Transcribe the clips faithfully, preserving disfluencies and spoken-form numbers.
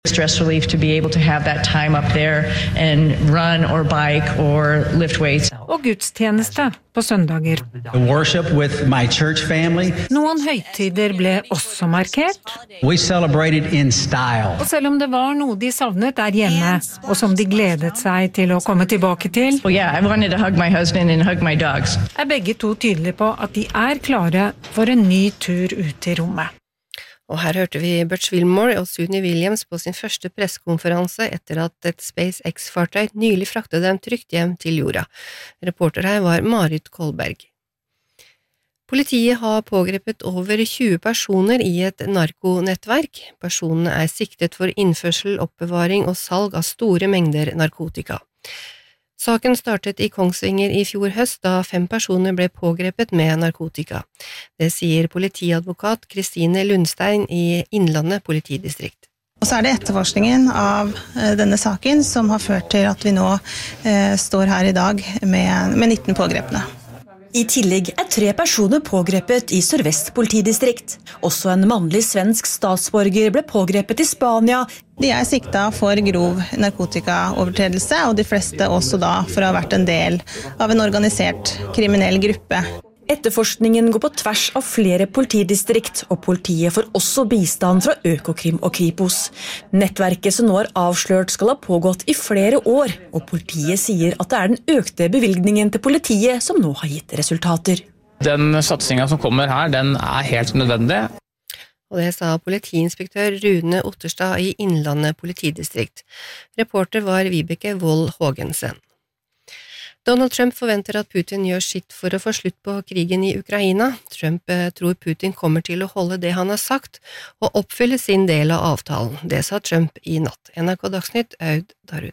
stress relief to be able to have that time up there and run or bike or lift weights. Og gudstjeneste på søndager. Worship with my church family. Noen høytider ble også markert. We celebrated in style. Og selv om det var noe de savnet der hjemme, og som de gledet seg til å komme tilbake til, Well, yeah, I wanted to hug my husband and hug my dogs. er begge to tydelige på at de er klare for en ny tur ut i rommet. Og her hørte vi Butch Wilmore og Suni Williams på sin første pressekonferanse etter at et SpaceX-fartøy nylig fraktet dem trygt hjem til jorda. Reporter her var Marit Kolberg. Politiet har pågrepet over tjue personer i et narkonettverk. Personene er siktet for innførsel, oppbevaring og salg av store mengder narkotika. Saken startet i Kongsvinger i fjor høst da fem personer ble pågrepet med narkotika. Det sier politiadvokat Kristine Lundstein i Innlandet politidistrikt. Og så er det etterforskningen av denne saken som har ført til at vi nå eh, står her i dag med, med nitten pågrepne. I tillegg er tre personer pågrepet i Sør-Vest politidistrikt. Også en mannlig svensk statsborger ble pågrepet i Spania. De er sikta for grov narkotikaovertredelse, og de fleste også da for å ha vært en del av en organisert kriminell gruppe. Etterforskningen går på tvers av flere politidistrikt, og politiet får også bistand fra Økokrim og Kripos. Nettverket som nå er avslørt skal ha pågått i flere år, og politiet sier at det er den økte bevilgningen til politiet som nå har gitt resultater. Den satsingen som kommer her, den er helt nødvendig. Og det sa politiinspektør Rune Otterstad i Innlandet politidistrikt. Reporter var Vibeke Vold Hågensen. Donald Trump forventer at Putin gjør sitt for å få slutt på krigen i Ukraina. Trump tror Putin kommer til å holde det han har sagt, og oppfylle sin del av avtalen. Det sa Trump i natt. N R K Dagsnytt, Aud Darud.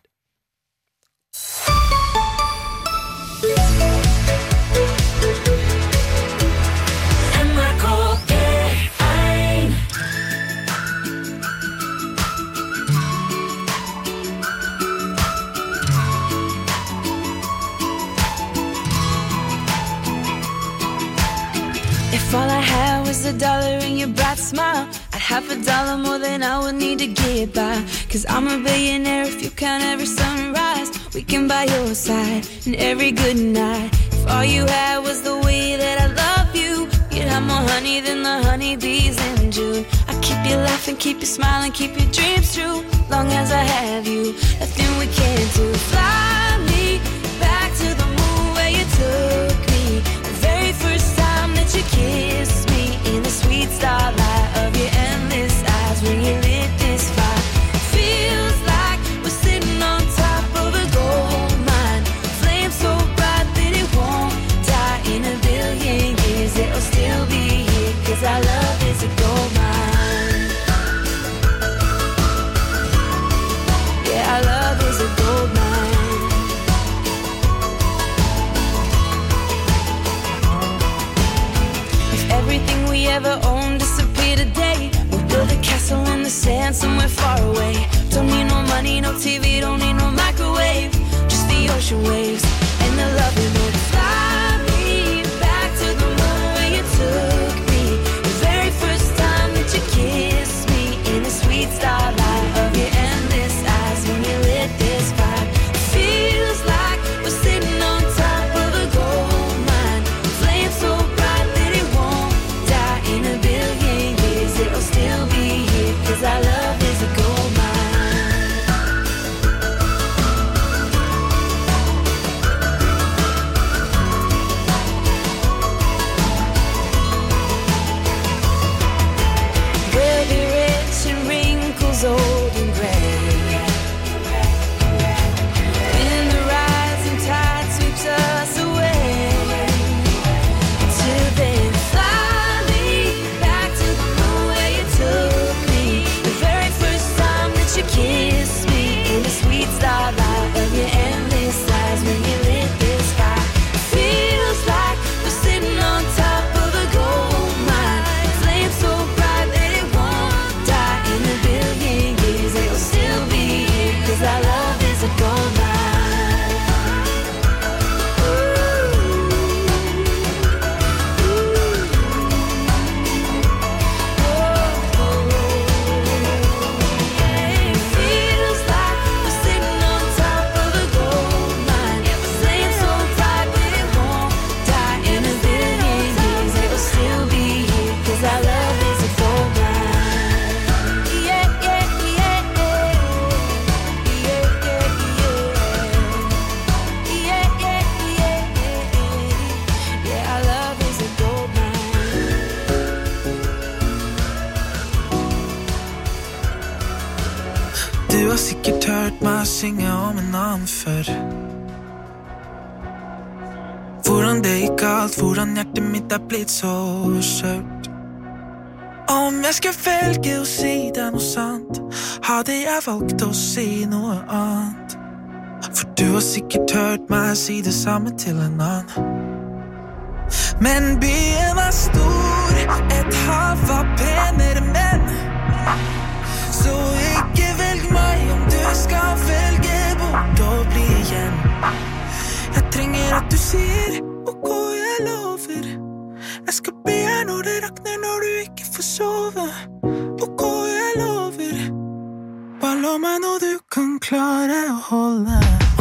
If all I had was a dollar and your bright smile, I'd have a dollar more than I would need to get by. Cause I'm a billionaire if you count every sunrise. We can buy your side and every good night. If all you had was the way that I love you, you'd have more honey than the honeybees in June. I keep you laughing, keep you smiling, keep your dreams true. Long as I have you, nothing we can't do. Fly me back to the moon where you took me. The very first time that you kissed me in the sweet starlight of your endless eyes when you lit this fire. Feels like we're sitting on top of a gold mine. Flame so bright that it won't die. In a billion years it'll still be here, cause our love is a gold mine. Yeah, our love is a gold mine. Everything we ever owned disappeared today. We'll build a castle in the sand somewhere far away. Don't need no money, no T V, don't need no microwave. Just the ocean waves and the love we made. Fly me back to the moon where you took me. The very first time that you kissed me in the sweet starlight of your endless eyes when you lit this fire. Feels like we're sitting on top of a gold mine. Flame so bright that it won't die. In a billion years it'll still be here, cause our love is a gold mine. Du har sikkert hørt meg synge om en annen før. Hvordan det gikk alt, hvordan hjertet mitt er blitt så skjørt. Om jeg skulle velge å si deg noe sant, hadde jeg valgt å si noe annet. For du har sikkert hørt meg si det samme til en annen. Men byen er stor, et hav av penere menn. Så ikke velg meg om du skal velge bort og bli igjen. Jeg trenger at du sier, ok, jeg lover. Jeg skal bli her når det rakner, når du ikke får sove. Ok, jeg lover. Bare lov meg når du kan klare å holde.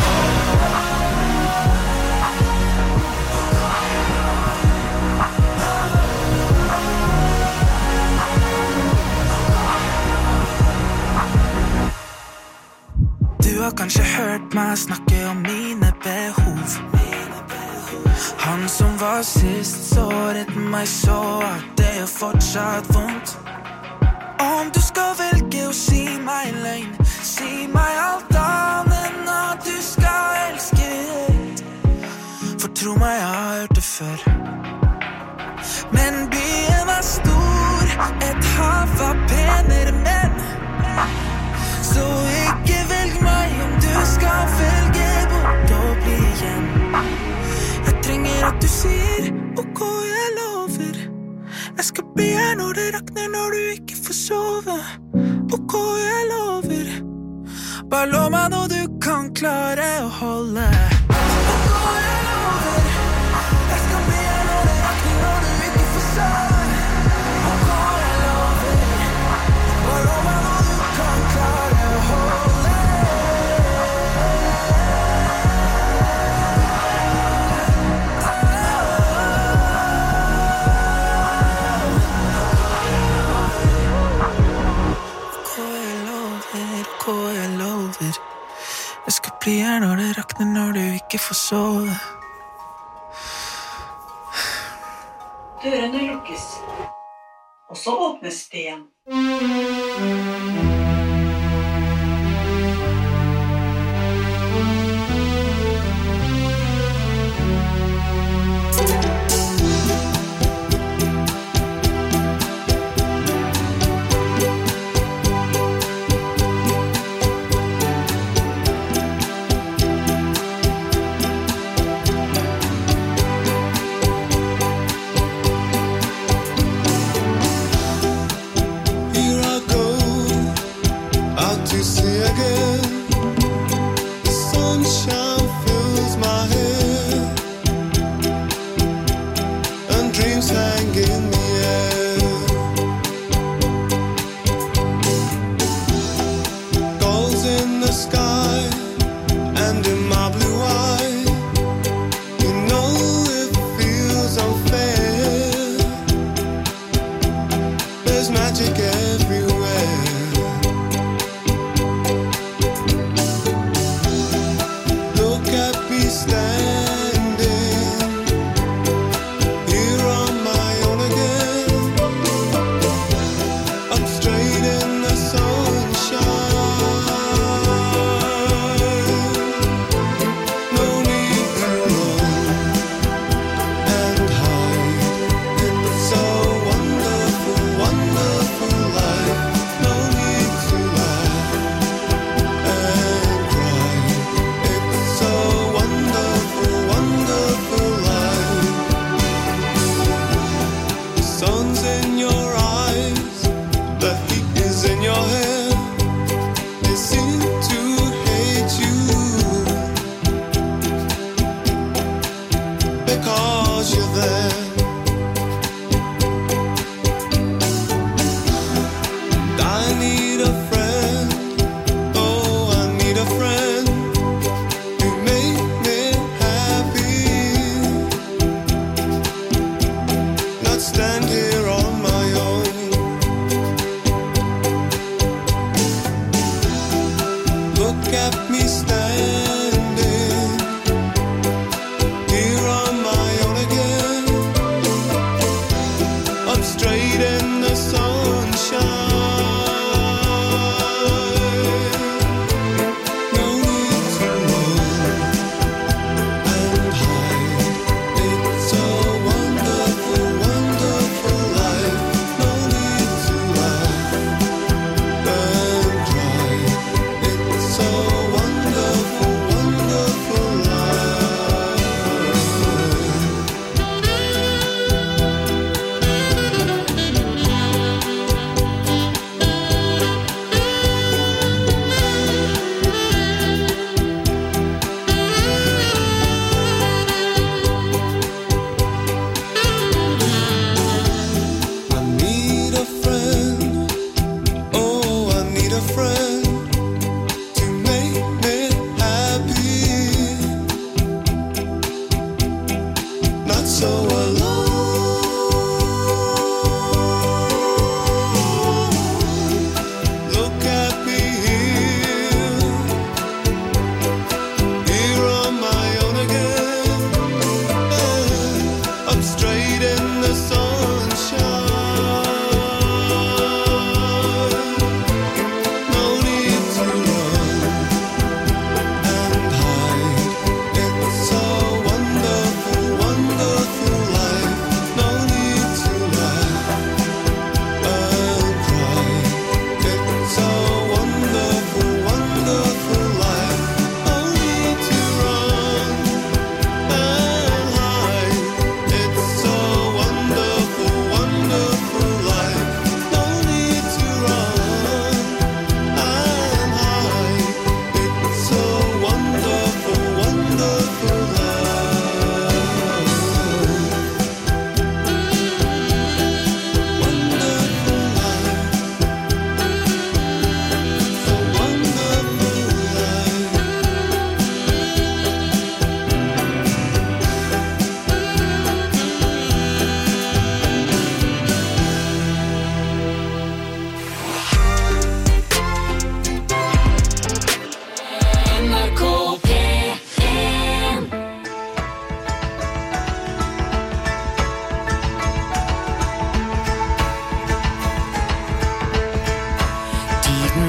Du har kanskje hørt meg snakke om mine behov. Han som var sist såret meg så at det er fortsatt vondt. Om du skal velge å si meg løgn, si meg alt annet enn at du skal elske. For tro meg, jeg har hørt det før. Men byen er stor, et hav av penere menn. Så ikke velg meg om du skal velge bort og bli igjen. Jeg trenger at du sier, ok, jeg lover. Jeg skal bli her når det rakner, når du ikke får sove. Ok, jeg lover. Bare lov meg når du kan klare å holde. Ok, jeg lover. Jeg skal bli her når det rakner, når du ikke får sove. Ok, jeg lover. Bare lov meg når du kan klare å holde. Jeg skal bli her når det rakner, når du ikke får sove. Dørene lukkes, og så åpnes det igjen. Straight in the sunshine.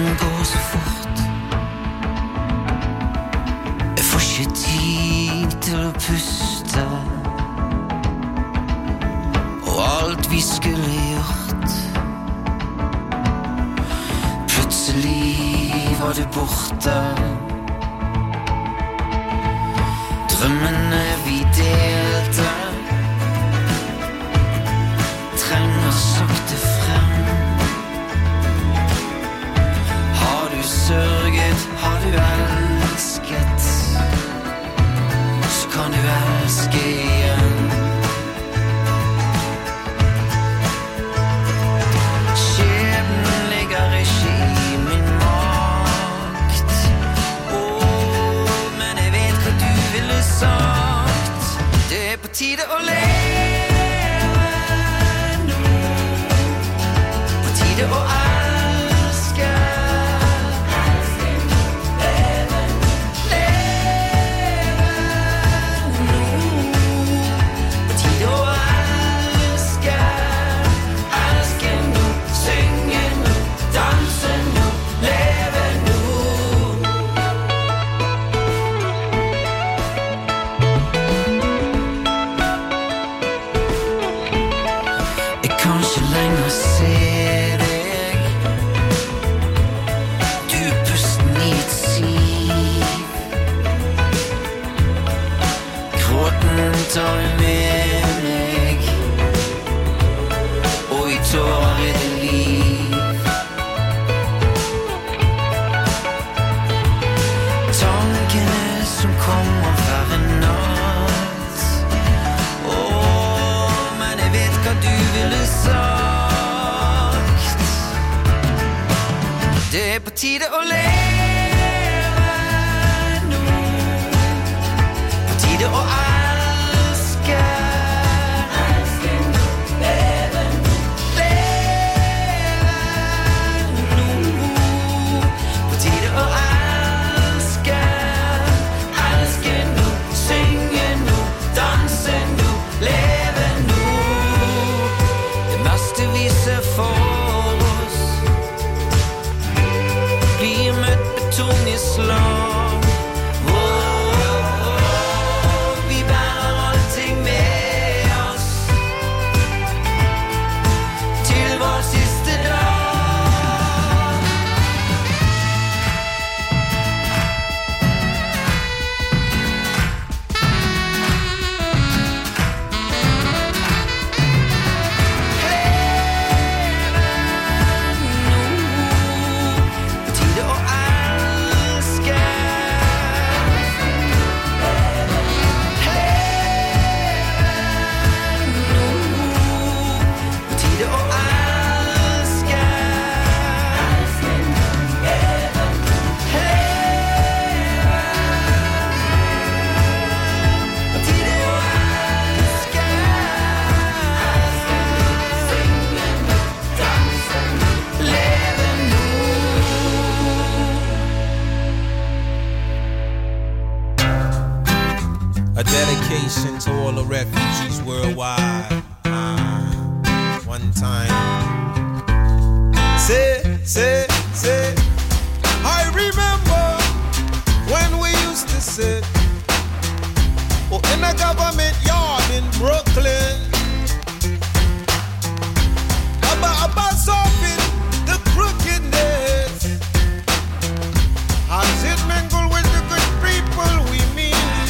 går så fort. Jeg får ikke tid til å puste. Og alt vi skulle gjort, plutselig var du borte. Drømmene vi delte trenger sakte frem. Har du sørget, har du elsket, så kan du elske igjen. Skjebnen ligger ikke i min makt. Åh, men jeg vet hva du ville sagt. Det er på tide å leve nå. På tide å elske. Leve nå. På tide å elske. Elske nå, synge nå, danse nå, leve nå. Jeg kan ikke lenger se deg. Du er pusten i et siv. Gråten tar jeg med meg, og i tårer er det liv. Tankene som kommer hver natt. Åh, men jeg vet hva du ville sagt. Det er på tide å leve nå. På tide å elske. Elske nå, leve nå. Leve nå. På tide å elske. Elske nå, synge nå, danse nå, leve nå. Det meste vi ser for oss blir møtt med tunge slag. Åh, åh, åh, vi bærer allting med oss til vår siste dag. På tide å elske. På tide å elske. På tide å elske. Synge nå, danse nå, leve nå. A dedication to all the refugees worldwide. Uh, one time. Say, say, say. I remember when we used to sit oh, in a government yard in Brooklyn. About, about solving the crookedness. As it mingle with the good people we meet.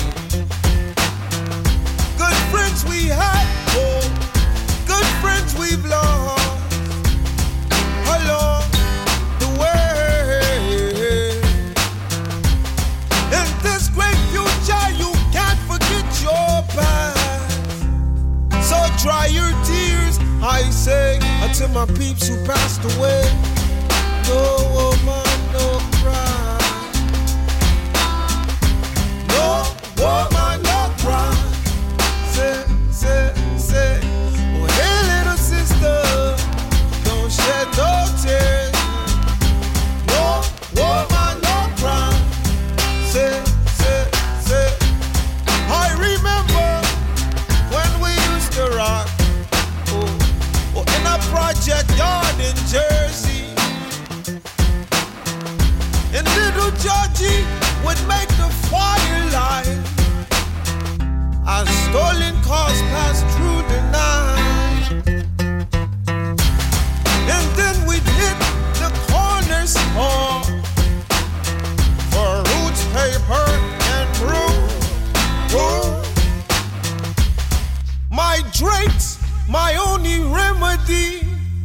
Good friends we had, oh, good friends we've lost along the way. In this great future, you can't forget your past. So dry your tears, I say, unto my peeps who passed away. No woman, no cry. No woman, no cry. Say, say, say, oh hey little sister, don't shed no tears. No woman, no cry. Say, say, say, I remember when we used to rock, oh, oh in a project yard in Jersey. and little Georgie would make the fire light as stolen cars passed through the night. And then we'd hit the corner store for roots, paper, and brew. Whoa. My drinks, my only remedy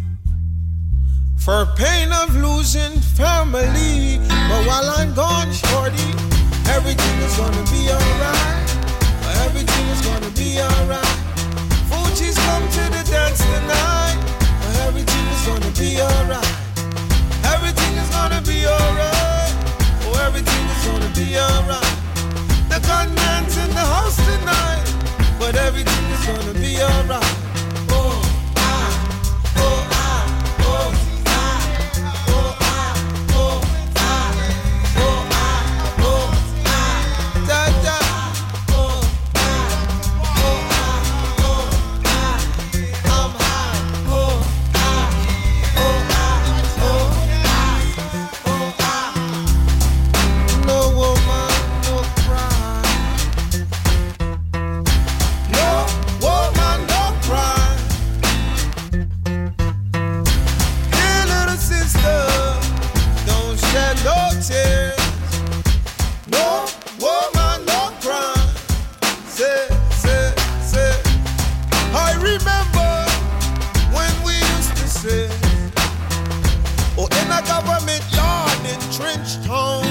for pain of losing family. But while I'm gone, shorty, everything is gonna be alright. Everything is gonna be alright. Fuji's come to the dance tonight. Everything is gonna be alright. Everything is gonna be alright. Oh, everything is gonna be alright. The gunman's in the house tonight, but everything is gonna be alright. Oh, ah, oh, ah, oh, ah, oh, ah, oh, ah, oh, ah, oh, ah, da, da, oh, ah, oh, ah, oh, ah, I'm high, oh, ah, oh, ah, oh, ah, oh, ah. No woman, no cry. No woman, no cry. Hey, little sister, don't shed no tears. No woman, no cry. Say, say, say. I remember when we used to say, oh, in a government yard in Trench Town,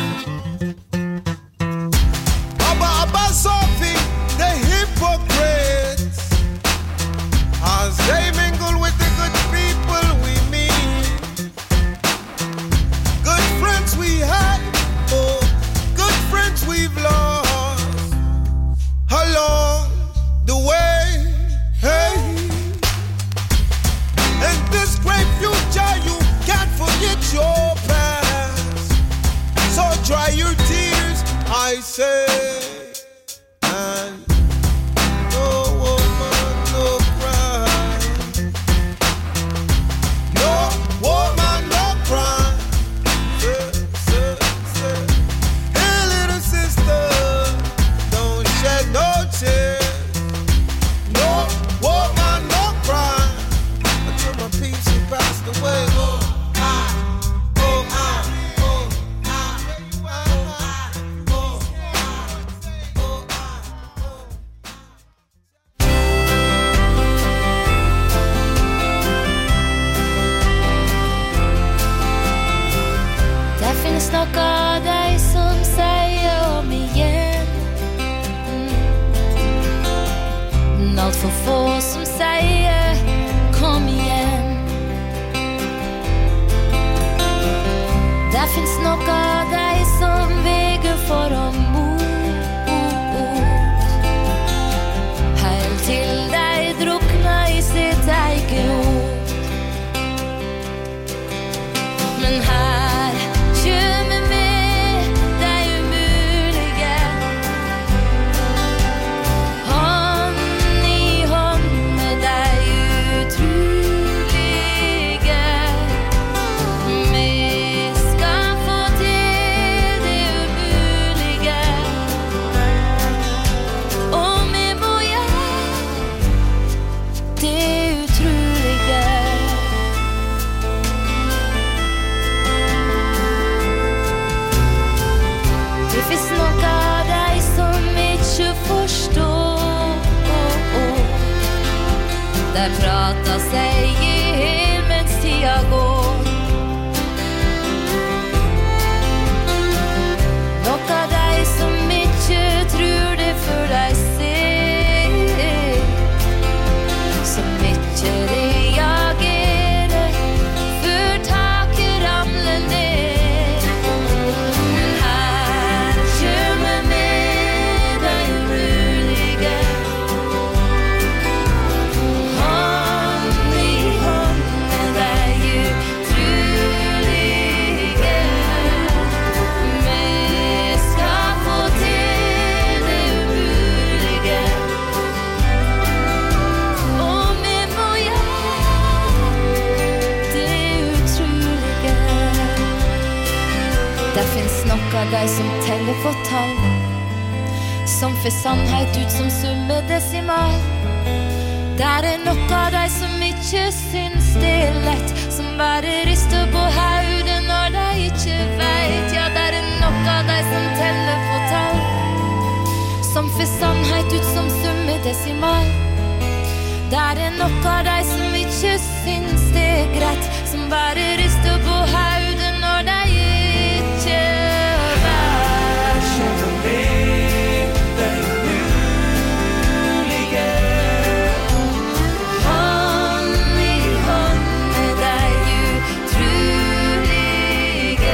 Abba Abba Sophie, the hypocrites, as they mingle with the good people we meet. Good friends we had, oh, good friends we've lost along the way. Hey, and this great future, you can't forget your past. So dry your tears, I say. And no woman, no cry. No woman, no cry. Say, say, say. Hey, little sister, don't shed no tears. No woman, no cry. Until my peeps who passed away. Oh, ah, oh, ah, oh, ah, where you at? Oh, ah, oh, ah, oh. Det finnes noe av deg som sier om igjen. Men alt for få som sier kom igjen. Det finnes noe av deg som veger for å mot. Helt til deg drukna i sitt eget ord. Men her kommer vi det umulige. Hånd i hånd med deg utrolige. Vi skal få til det umulige. Og vi må gjøre det utrolige. Det finns noe av deg som ikke forstår. De prater seg i hel mens tida går. Noe av deg som ikke tror det for deg ser. Som ikke reagerer før taket ramler ned. Men her kommer vi det umulige. Hånd i hånd med deg Det finns nok av deg som teller for tall, som får sannhet ut som summe desimal. Der er nok av deg som ikke syns det er lett, som bare rister på hodet når de ikke vet. Ja, der er nok av deg som teller for tall, som får sannhet ut som summe desimal. Der er nok av deg som ikke syns det er greit, som bare rister på hodet når de ikke vet. Kjenner meg den mulige, hånd i hånd med deg utrolige.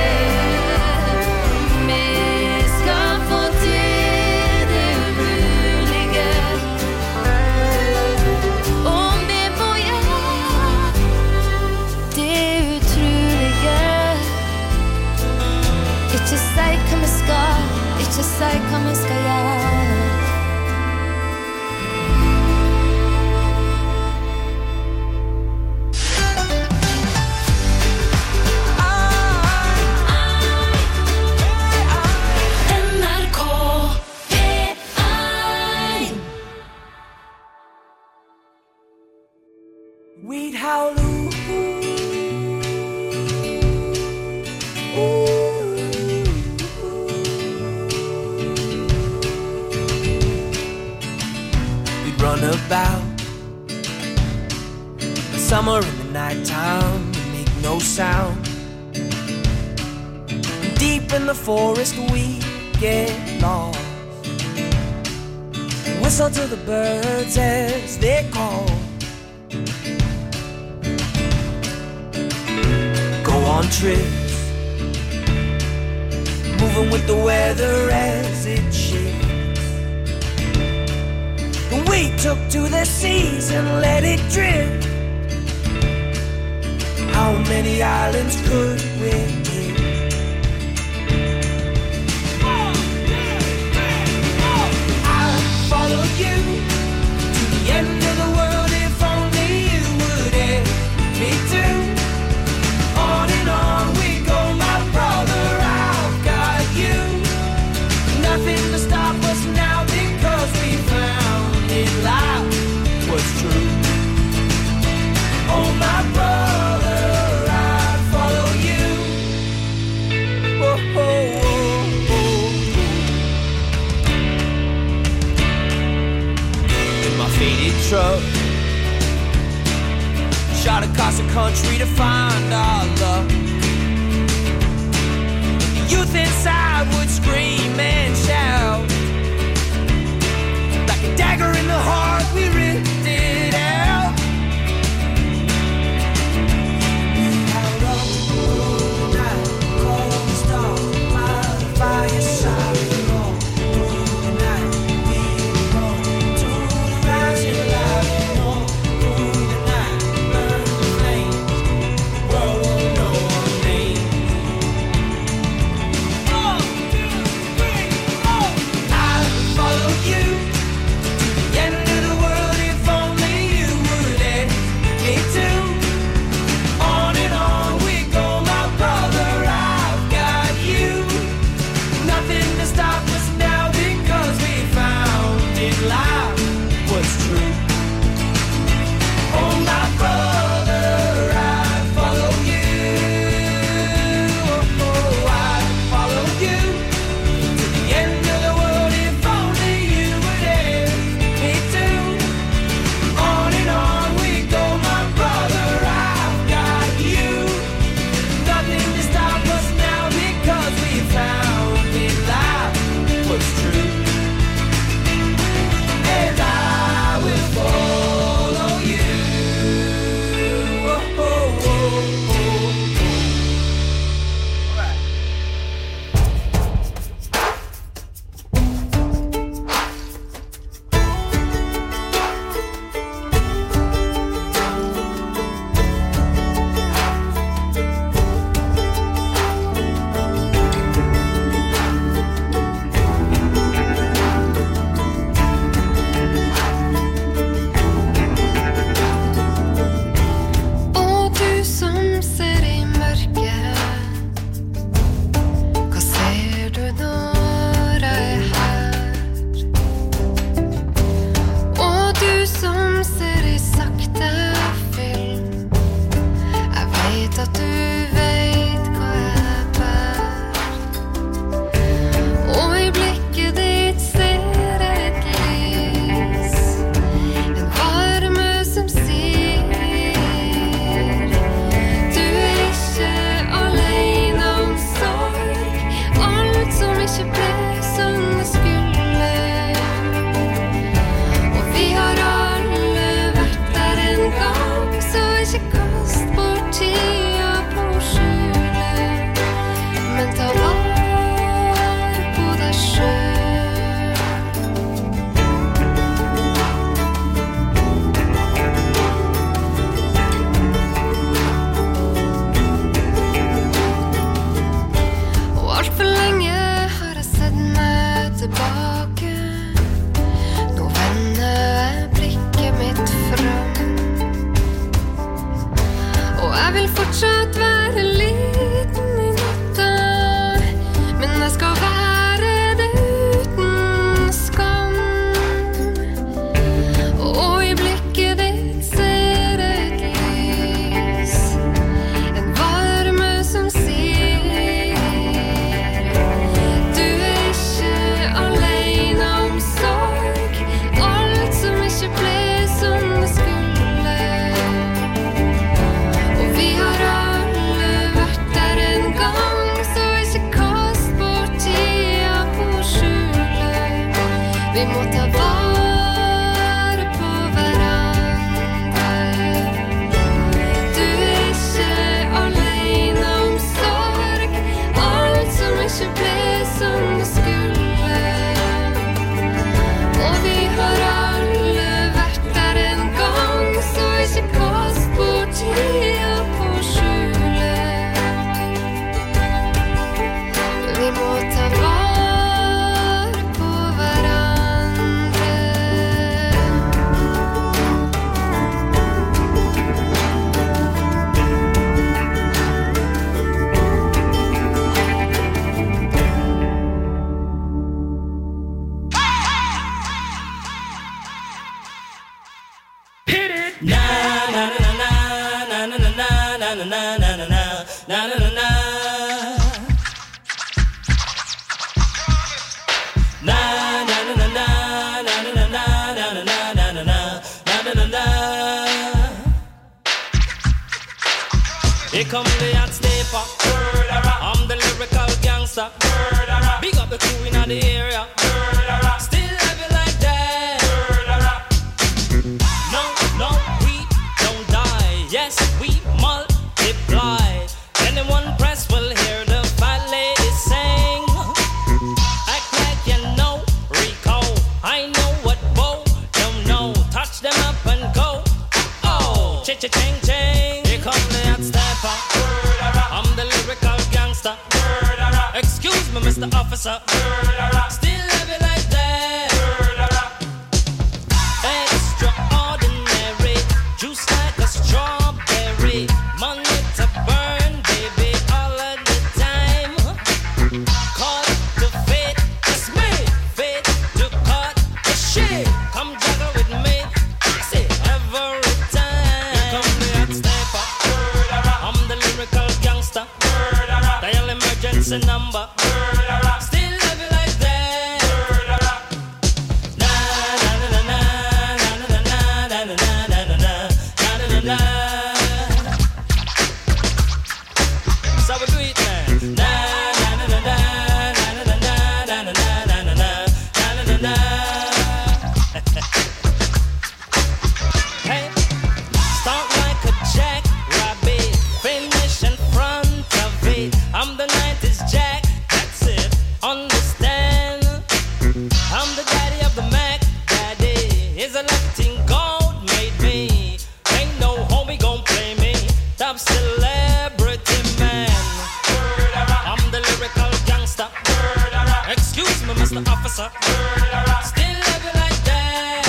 Vi skal få til det umulige, og vi må gjøre det utrolige. Ikke si hva vi skal, ikke si hva vi skal gjøre. N R K P one. we'd howl ooh, we'd run about summer in the nighttime and make no sound. Deep in the forest we get lost, whistle to the birds as they call, go on trips, moving with the weather as it shifts. We took to the seas and let it drift. How many islands could we hit? I'll follow you to the end of the world if only you would let me do. On and on we go, my brother, I've got you. Nothing to stop us now because we found it life was true. Oh, my brother, I'd follow you. Oh, oh, oh, oh. In my faded truck, shot across the country to find our love. The youth inside would scream and shout. Like a dagger in the heart, we ripped it out. Out of the night, cold stars by the fireside. All through the night, we run to the rising light. All through the night, burn the flames. The world won't know our Vi må ta vare på hverandre. Du er ikke alene om sorg. Alt som ikke ble som det skulle. Og vi har alle vært der en gang, så ikke kast bort tida på skjulet. Vi må ta vare på hverandre. Here come the hot stepper. I'm the lyrical gangster. Big up the crew in the area. Still have it like that. No, no, we don't die. Yes, we multiply. Anyone press will hear the fat lady sing. Act like you know Rico. I know what Bo don't know. Touch them up and go. Oh, cha-cha-ching, ching. Here come the hot stepper. I'm the lyrical gangster. Excuse me, Mister Officer. Still have it like that. Extraordinary. Juice like a strawberry. Money to burn, baby, all of the time. Caught the fate, it's me. Fate to cut the shit. Come juggle with me. See, every time. Here come the hot stepper. I'm the lyrical gangster. Dial emergency number. Still love you like that. Na na na na na na na na na na na na na na. So we do it, man. Na na na na na na na na na na na na na na. Hey, start like a jackrabbit, finish in front of it. I'm the nineties Jack, that's it. Understand? I'm the daddy of the Mac Daddy. Is a lucky thing God made me. Ain't no homie gon' play me. Top celebrity man. I'm the lyrical gangster. Excuse me, Mister Officer. Still love you like that.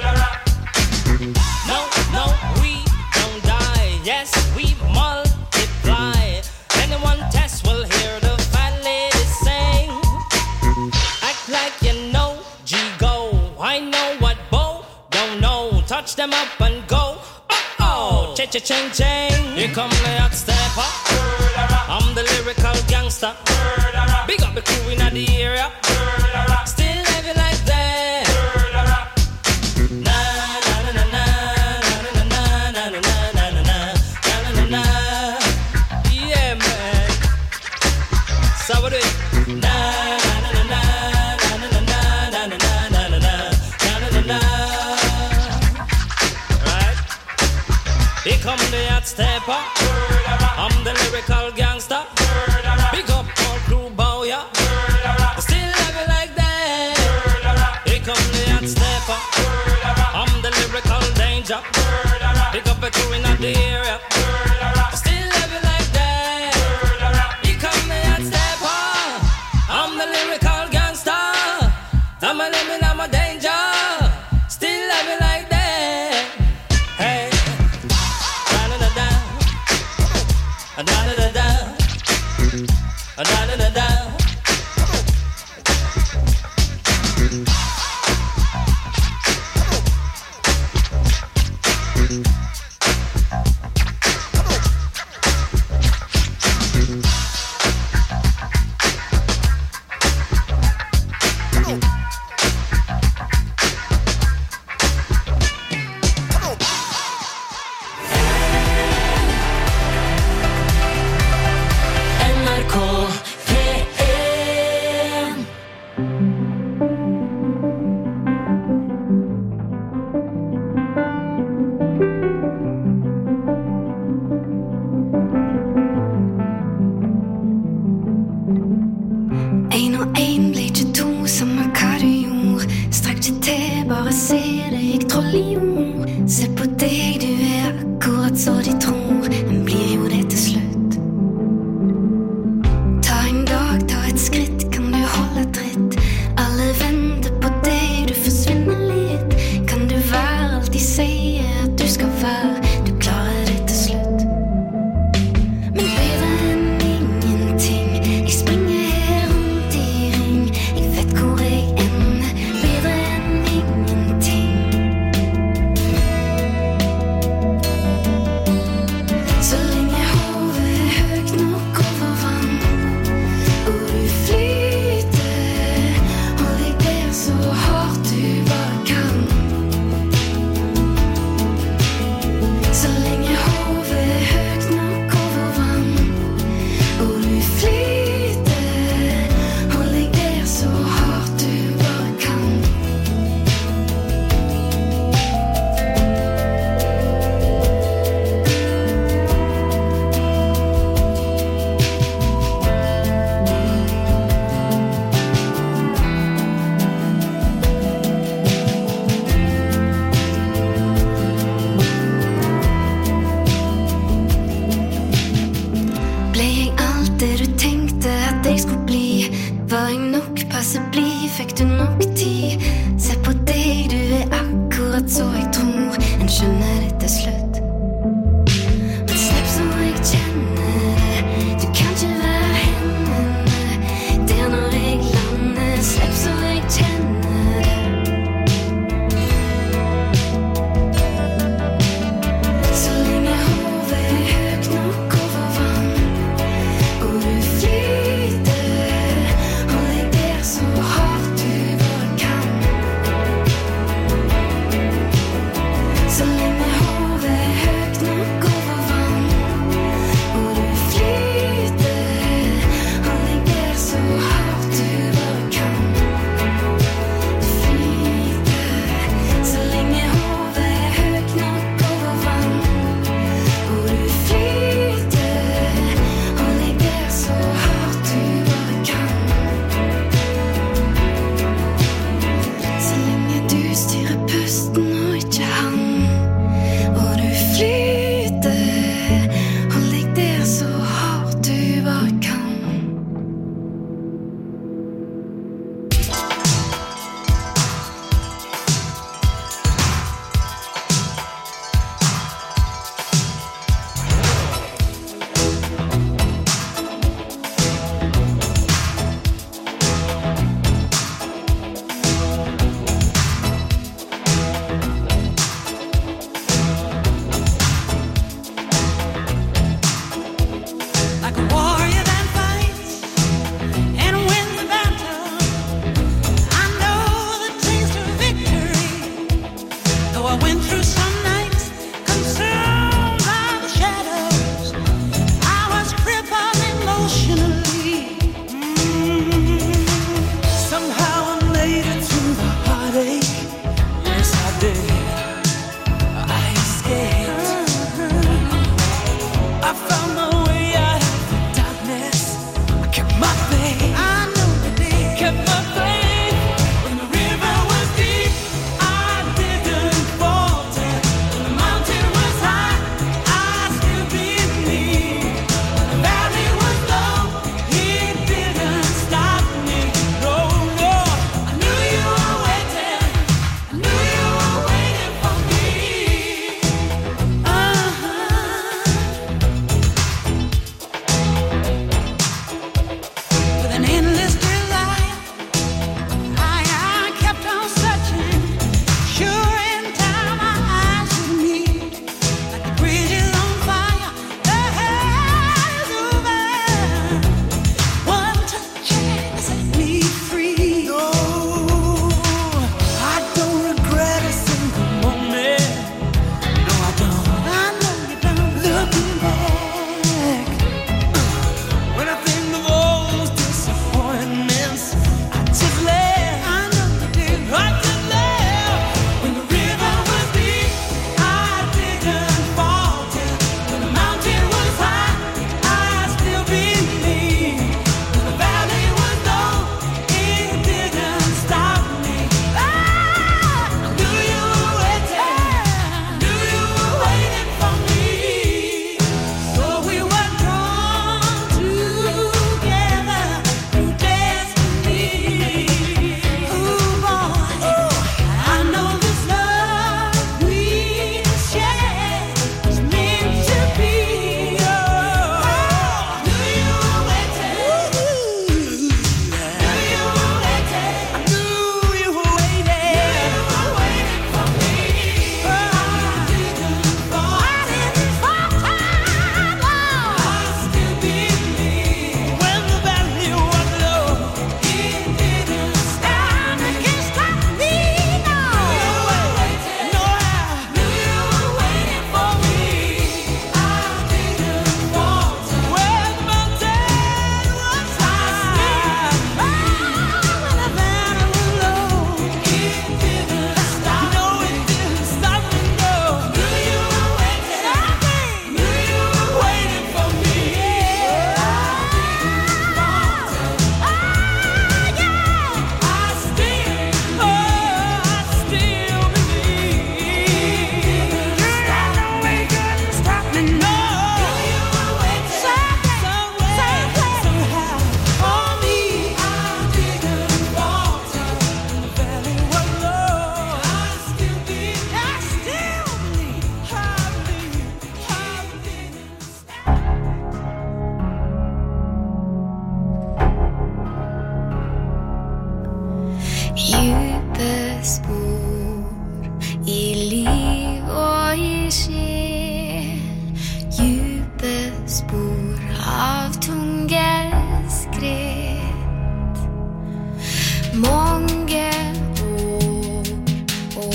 No, no, we don't die. Yes, we multiply. Anyone test will hear the fat lady sing. Act like you know G-Go. I know what Bo don't know. Touch them up and go. Oh, cha-cha-ching-ching. Here come the hot stepper. I'm the lyrical gangster. Big up the crew in the area. Still have it like that. Na na na na na na na na na na na na na na. Yeah, man. So what do it? Na na na na na na na na na na na na na na. Right? Here come the hot stepper. I'm the lyrical gangster. Big up all crew, bow ya. Still have it like that. Here come the hot stepper. I'm the lyrical danger. Big up the crew in the area. Still have it like that. Here come the hot stepper. I'm the lyrical gangster. I'm a limit, I'm a danger. Still have it like that. Hey, da da da da, da da da da, da da da da. N R K P En og en blir ikke to, samme hva du gjorde. Strekk ikke til, bare se deg troll i jord. Se på deg, du er akkurat så de tror, men blir jo det til slutt. Ta en dag, ta et skritt, kan du holde tritt. Alle venter på deg, du forsvinner litt. Kan du være alt de sier at du skal være, du klarer det til slutt. Men bedre enn ingenting, jeg springer her rundt i ring. Jeg vet hvor jeg ender, bedre enn ingenting. Så lenge hodet er høyt nok over vann, og du flyter, hold deg der så hardt du bare kan. Så lenge hodet er høyt nok over vann, og du flyter, hold deg der så hardt du bare kan. Ble jeg alt det du tenkte at jeg skulle bli? Var jeg nok passe blid? Fikk du nok tid? Se på deg, du er akkurat så jeg tror. En skjønner det til slutt. Men slipp så jeg kjenner det. Du kan ikke være henne der når jeg lander. Slipp så jeg kjenner det. Så lenge hodet er høyt nok over vann, og du flyter, hold deg der så hardt du bare kan.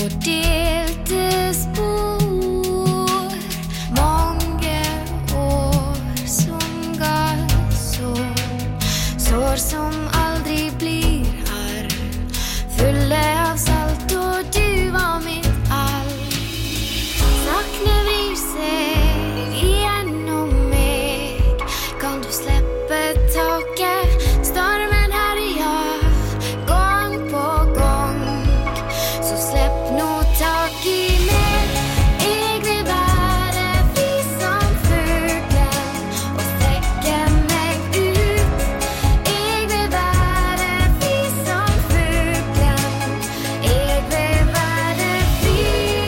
delte spor. Mange år som ga sår, sår som aldri blir arr, fulle av salt, og du var mitt all. Sakne vrir seg igjennom meg, kan du slippe taket? Stormen herjer gang på gang, så slipp nå tak i meg. Jeg vil være fri som fuglen og strekke meg ut. Jeg vil være fri som fuglen. Jeg vil være fri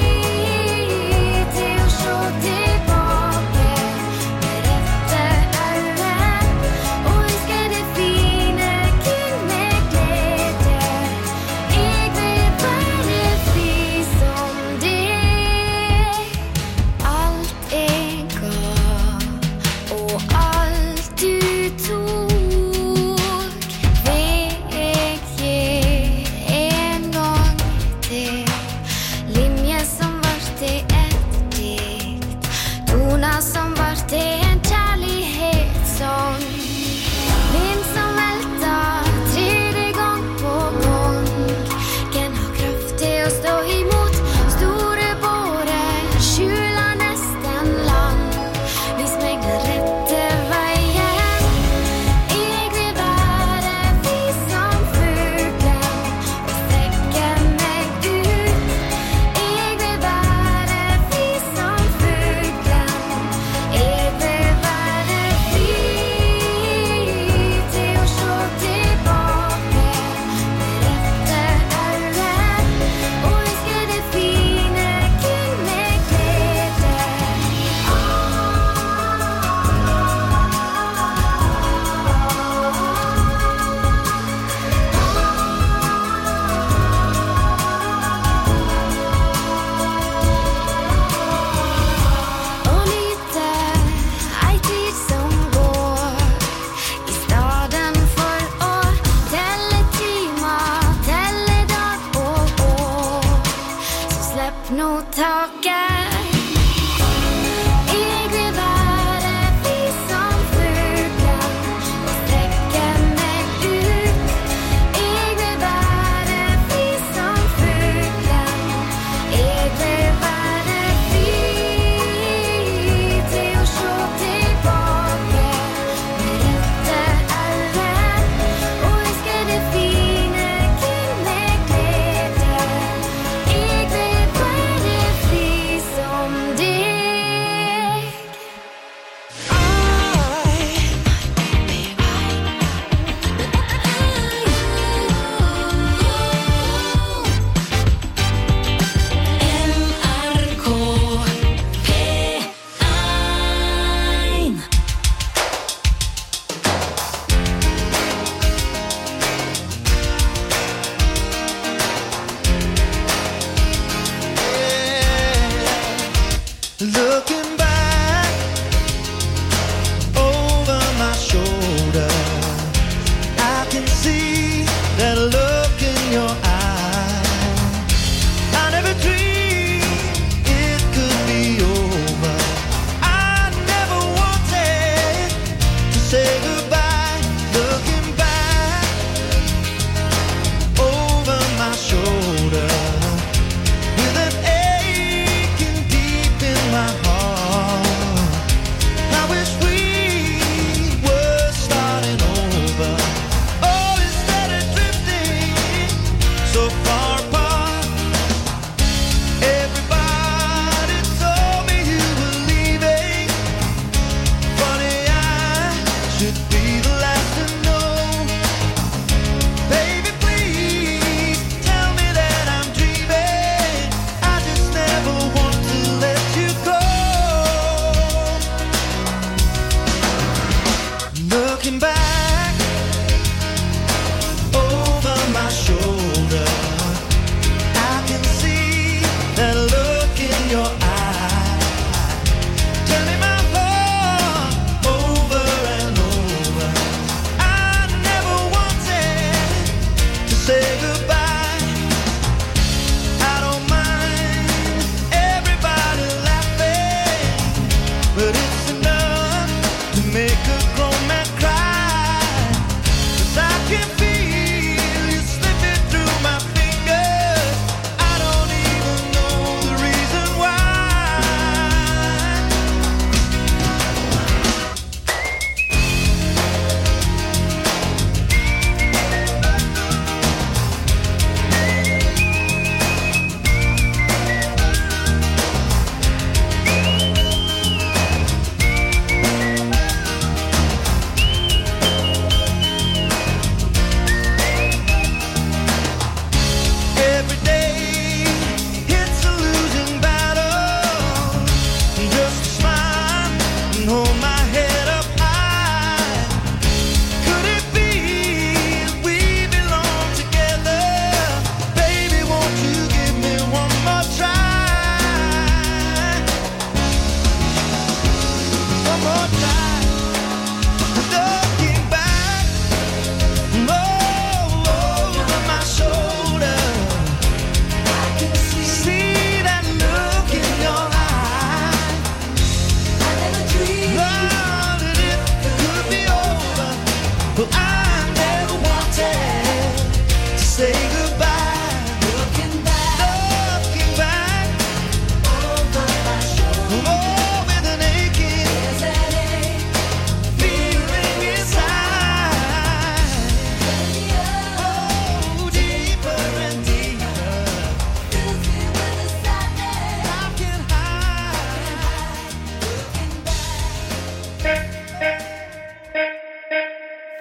til å se tilbake med rette øyne og huske det fine kun med glede. Jeg vil være fri som deg. Alt jeg ga og alt du tok, vil jeg gi en gang til. Linje som var til et dikt, toner som var til en kjærlighetssang. Vind som velter tredje gang på gang, kan ha kraft til å stå imot. Store bårer skjuler nesten land, vis meg den rette veien. Jeg vil være fri som fuglen og strekke meg ut. Jeg vil være fri som fuglen. Jeg vil være fri til å se tilbake med rette øyne og huske det fine kun med glede. Og nyte ei tid som går, i staden for å telle timer, telle dag og år. Så slipp nå taket. Jeg vil være fri som fuglen og strekke meg ut. Jeg vil være fri som fuglen. Jeg vil være fri til å se tilbake med rette øyne og huske det fine kun med glede. Jeg vil være fri som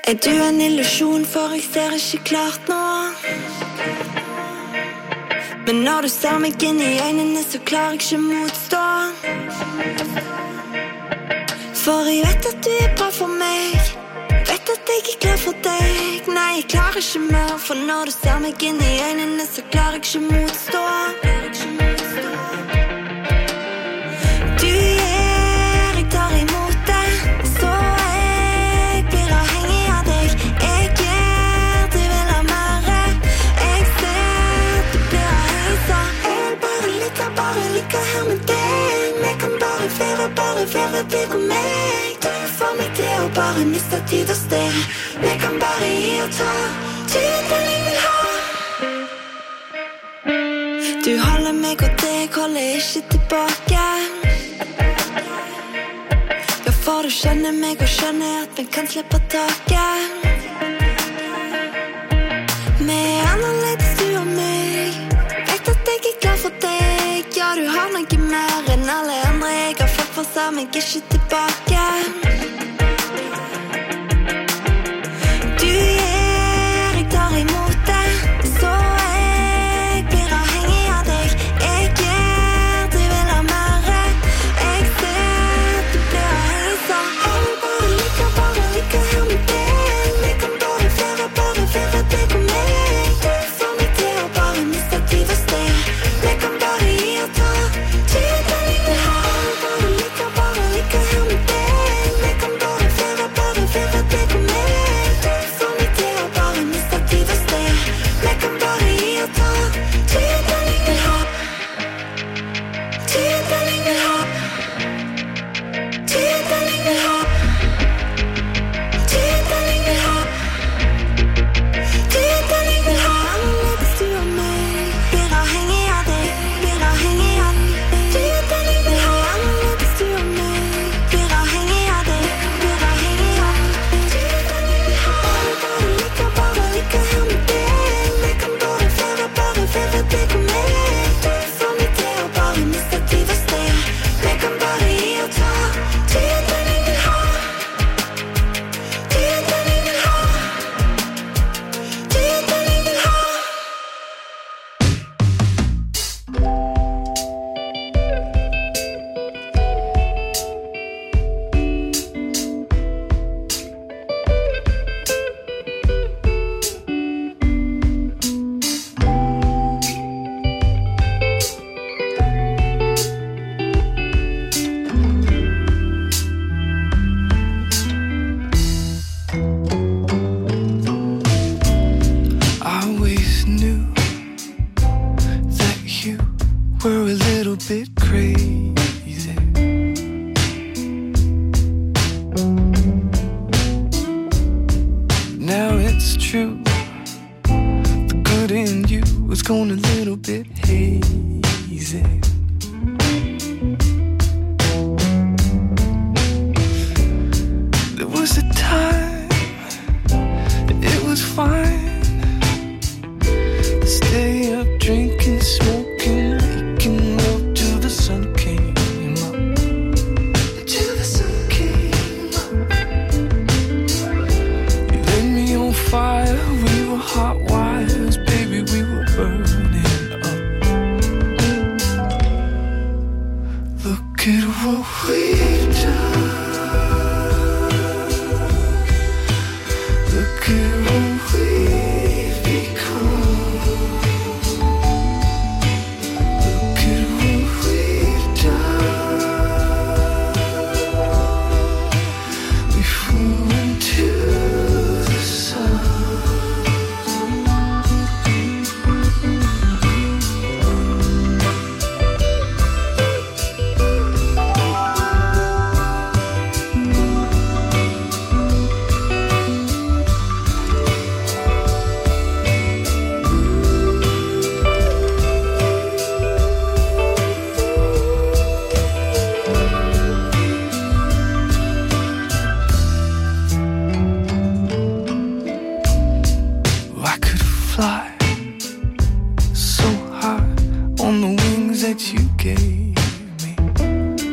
Er du en illusion, for jeg ser ikke klart nå. Men når du ser meg inn i øynene, så klarer jeg ikke motstå. For jeg vet at du er bra for meg, vet at jeg er glad for deg. Nei, jeg klarer ikke mer, for når du ser meg inn i øynene, så klarer jeg ikke motstå. Du gir, jeg tar imot det, så jeg blir avhengig av deg. Jeg gir, du vil ha mer. Jeg ser, du blir avhengig, så jeg bare liker, bare liker her med deg. Jeg kan bare være, bare være deg og meg. Du får meg til å bare miste tid og sted. Jeg kan bare gi og ta, du er den jeg vil ha. Du holder meg og deg, holder ikke tilbake. Ja, for du skjønner meg og skjønner at vi kan slippe taket. Vi er annerledes, du og meg. Vet at jeg er glad for deg. Ja, du har noe mer enn alle andre. Jeg har fått for seg meg ikke tilbake. Du gir, jeg tar imot det, så jeg blir avhengig av deg. Jeg gir, du vil ha mer. Jeg ser, du blir avhengig, så jeg bare liker, bare liker her med deg. Jeg kan bare være, bare være deg og meg. Du får meg til å bare miste tid og sted. Jeg kan bare gi og ta, du er den jeg vil ha. Bare liker, bare liker her med deg. Jeg kan bare være, bare være deg og meg. Du får meg til å bare miste tid og sted. Jeg kan bare gi og ta, du er den jeg vil ha. Du er den jeg vil ha. Du er den jeg vil ha. Du er den jeg vil ha. Du er den jeg vil ha. Annerledes du og meg, blir avhengig av deg, blir avhengig av deg. Du er den jeg vil ha. Annerledes du og meg, blir avhengig av deg, blir avhengig av deg. Du er den jeg vil ha. Bare liker, bare liker her med deg. Jeg kan bare være, bare være deg og meg. Du får meg til å bare miste tid og sted. Jeg kan bare gi og ta, du er den jeg vil ha. Du er den jeg vil ha. Du er den jeg vil ha. I always knew that you were a little bit crazy. Now it's true, the good in you was gone a little bit hazy. There was a time it was fine. Stay up drinking, smoking, making love till the sun came up. Till the sun came up. You lit me on fire, we were hot wires, baby, we were burning up. Look at what we've done. Look at what we've become.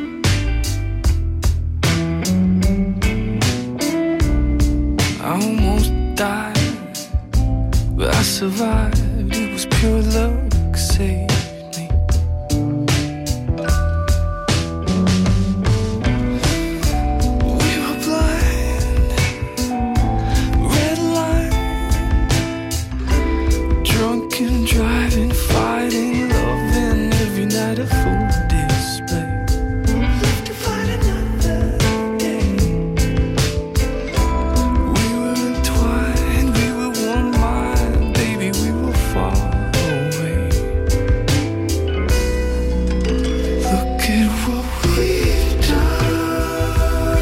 I almost I survived, it was pure luck, saved me. We were blind, red line, drunk and driving, fighting, loving, every night a full display. Live to fight another day. We were entwined, we were one mind, baby, we were far away. Look at what we've done.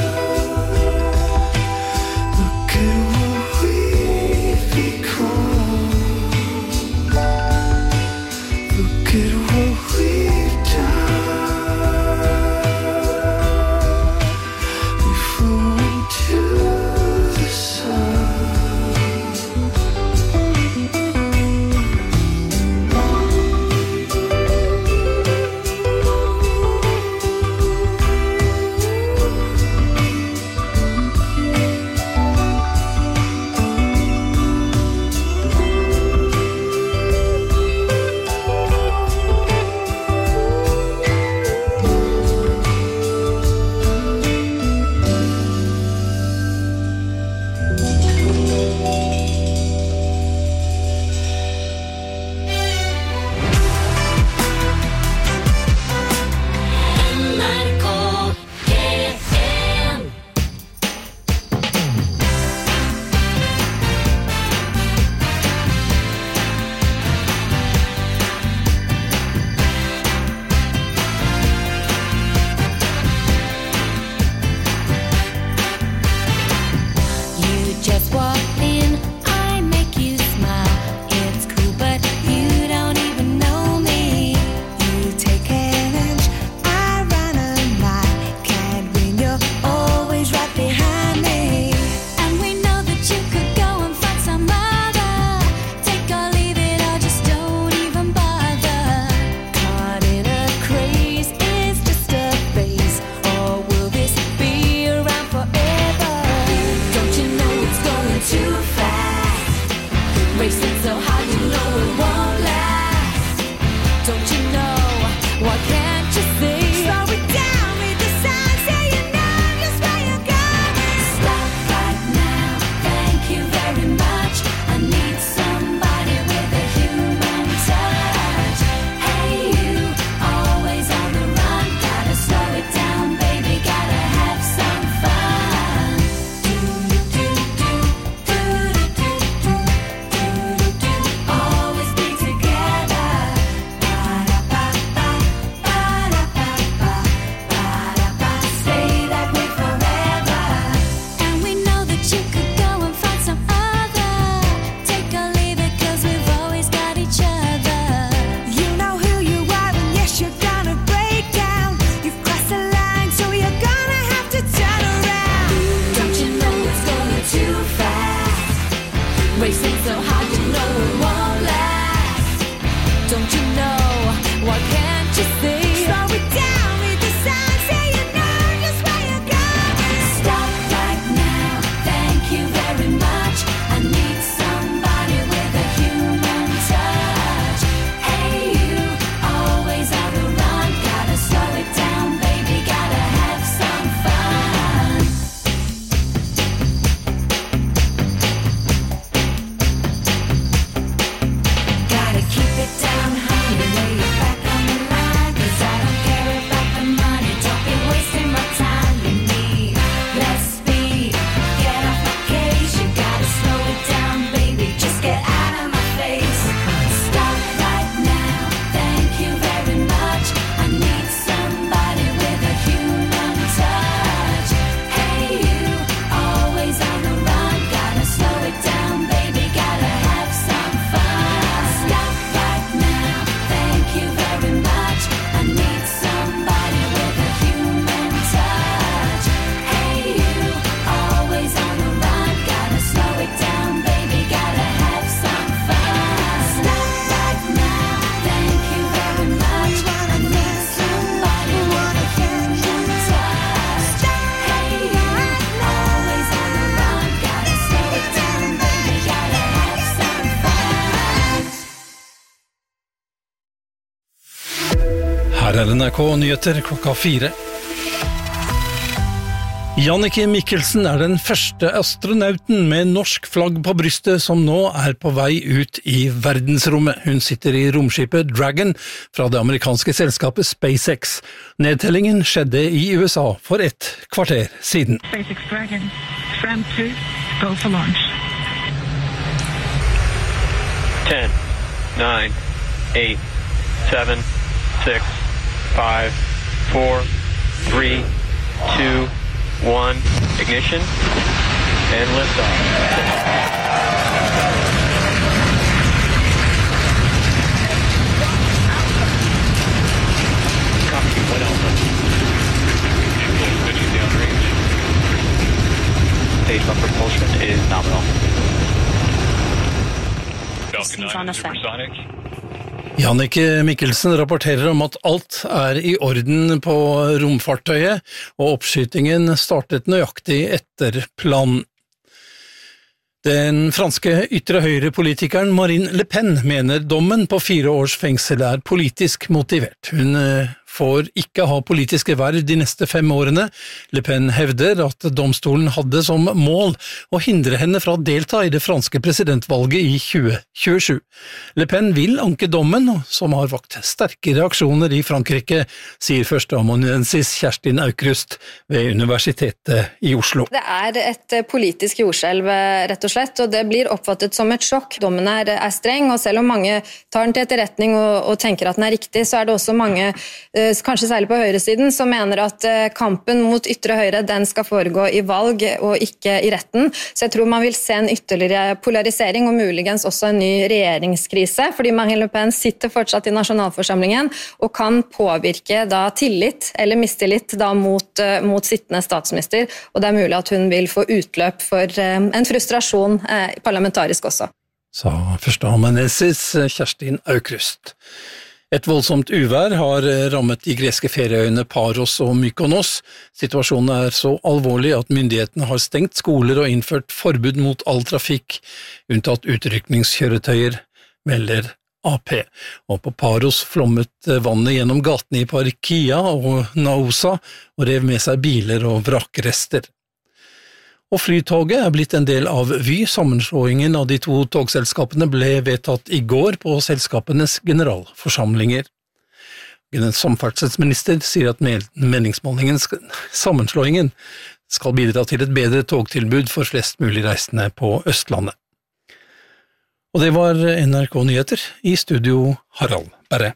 Look at what we've become. Look at what we've done. We flew into the sun. You just walk in, I make you smile. It's cool, but you don't even know me. You take an inch, I run a mile. Can't win, you're always right behind me. And we know that you could go and find some other. Take or leave it, or just don't even bother. Caught in a craze, is just a phase, or will this be around forever? Don't you know it's going too fast? Racing so hard, you know it won't last. Don't you know? Why can't you see? Slow it down, read the signs, say you know just where you're going. Stop right now, thank you very much. I need somebody with a human touch. Hey you, always on the run. Gotta slow it down, baby, gotta have some fun. Always be together. Stay that way forever. And we know that you could go and find some other. Take or leave it, 'cause we've always got each other. You know who you are, and yes, you're gonna break down. You've crossed the line, so you're gonna have to turn around. Don't you know it's going too fast? Racing so hard, you know it won't last. Don't you know? Why can't you see? Slow it down, read the signs, say you know just where you're going. Stop right now, thank you very much. I need somebody with a human touch. Hey you, always on the run. Gotta slow it down, baby, gotta have some fun. Gotta keep it down, honey, lay it back on the line, 'cause er N R K Nyheter klokka fire. Jannicke Mikkelsen er den første astronauten med norsk flagg på brystet som nå er på vei ut i verdensrommet. Hun sitter i romskipet Dragon fra det amerikanske selskapet SpaceX. Nedtellingen skjedde i U S A for et kvarter siden. SpaceX Dragon, Tram two, go for launch. ten, nine, eight, seven, six, five, four, three, two, one, ignition, and liftoff. Copy, one Alpha. Pitching downrange. Stage one propulsion is nominal. Falcon nine is supersonic. Jannicke Mikkelsen rapporterer om at alt er i orden på romfartøyet, og oppskytingen startet nøyaktig etter planen. Den franske ytre høyre-politikeren Marine Le Pen mener dommen på fire års fengsel er politisk motivert. Hun får ikke ha politiske verv de neste fem årene. Le Pen hevder at domstolen hadde som mål å hindre henne fra å delta i det franske presidentvalget i tjue tjuesju. Le Pen vil anke dommen, som har vakt sterke reaksjoner i Frankrike, sier førsteamanuensis Kjerstin Aukrust ved Universitetet i Oslo. Det er et politisk jordskjelv, rett og slett, og det blir oppfattet som et sjokk. Dommen er, er streng, og selv om mange tar den til etterretning og, og tenker at den er riktig, så er det også mange kanskje særlig på høyresiden, som mener at kampen mot ytre høyre, den skal foregå i valg og ikke i retten. Så jeg tror man vil se en ytterligere polarisering og muligens også en ny regjeringskrise, fordi Marine Le Pen sitter fortsatt i nasjonalforsamlingen og kan påvirke da tillit eller mistillit da mot, mot sittende statsminister, og det er mulig at hun vil få utløp for en frustrasjon eh, parlamentarisk også. Sa førsteamanuensis Kjerstin Aukrust. Et voldsomt uvær har rammet de greske ferieøyene Paros og Mykonos. Situasjonen er så alvorlig at myndighetene har stengt skoler og innført forbud mot all trafikk, unntatt utrykningskjøretøyer, melder A P. Og på Paros flommet vannet gjennom gatene i Parkia og Naousa og rev med seg biler og vrakrester. Og flytoget er blitt en del av Vy. Sammenslåingen av de to togselskapene ble vedtatt i går på selskapenes generalforsamlinger. Samferdselsminister sier at meningsmålingen sammenslåingen skal bidra til et bedre togtilbud for flest mulig reisende på Østlandet. Og det var N R K Nyheter, i studio Harald Berre.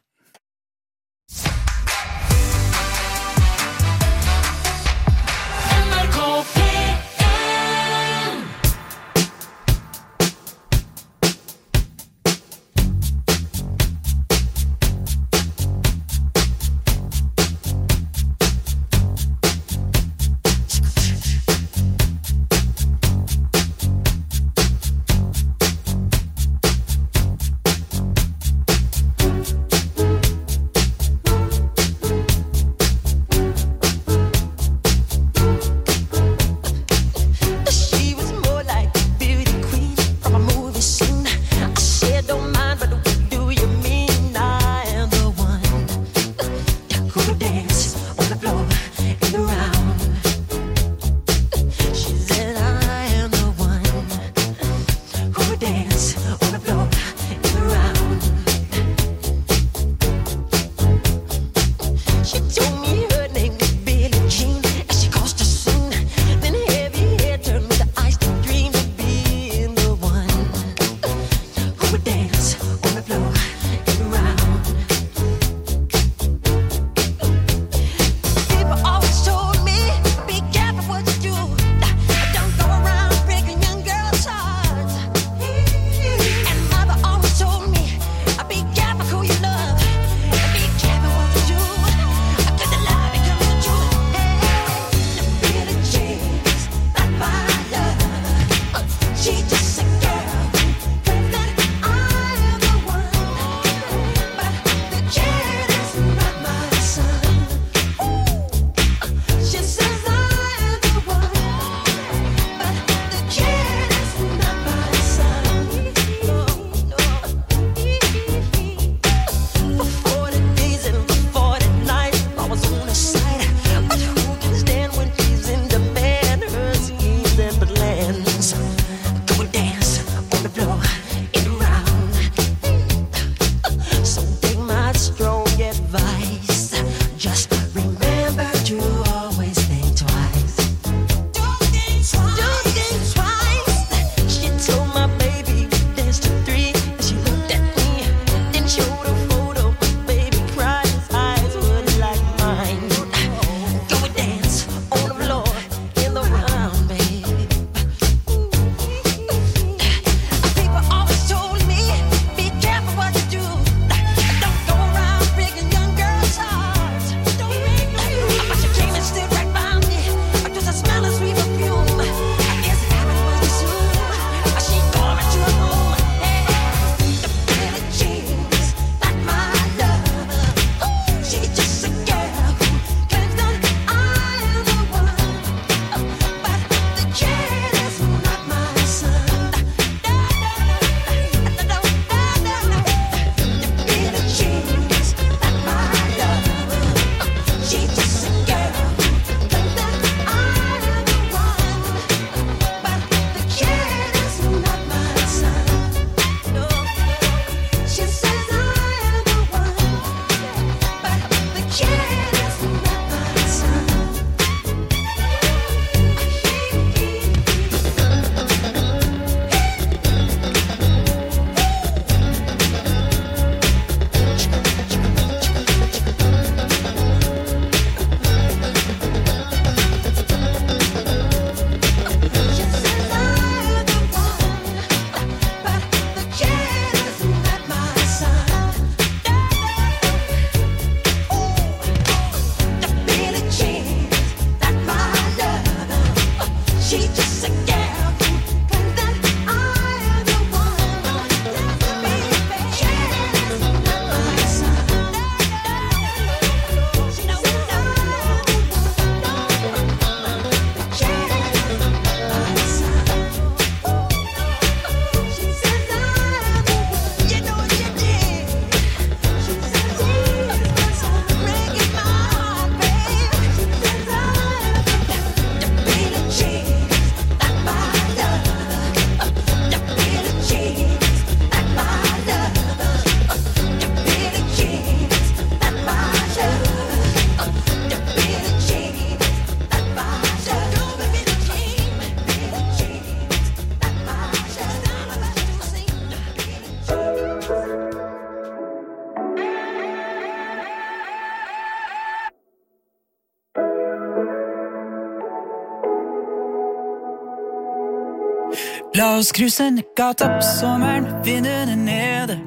La oss cruise ned gata på sommeren, vinden er nede.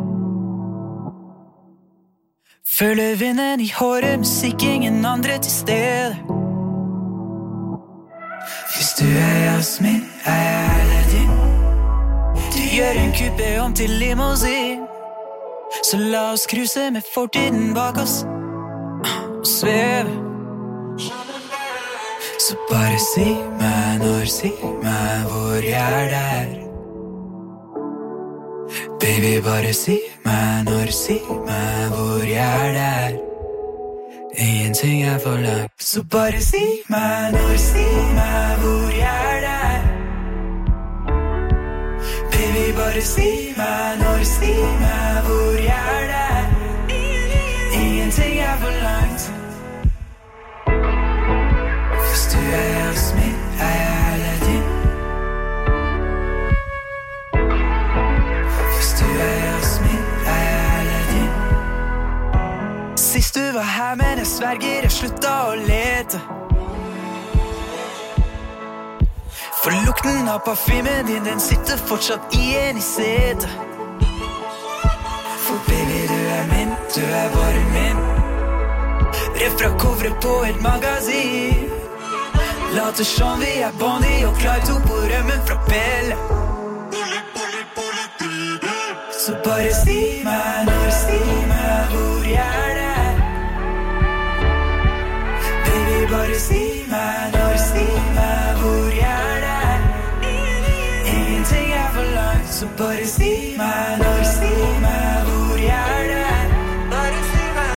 Føler vinden i håret, musikk, ingen andre til stede. Hvis du er Jasmin, er jeg Aladdin. Du gjør en kuppe om til limousin. Så la oss cruise med fortiden bak oss og sveve. Så bare si meg når, si meg hvor jeg er der. Baby, bare si meg når, si meg hvor jeg er der. Ingenting er for langt. Så bare si meg når, si meg hvor jeg er der. Baby, bare si meg når, si meg hvor jeg er der. Ingenting er for langt. Hvis du er Jasmin, er jeg Aladdin. Hvis du er Jasmin, er jeg Aladdin. Sist du var her, men jeg sverger, jeg slutta å lete. For lukten av parfymen din, den sitter fortsatt igjen i setet. For baby, du er min, du er bare min. Rett fra coveret på et magasin. Later som vi er Bonnie og Clyde, to på rømmen fra Pelle. Så bare si meg når, si meg hvor jeg er der. Baby, bare si meg når, si meg hvor jeg er der. Ingenting er for langt, så bare si meg når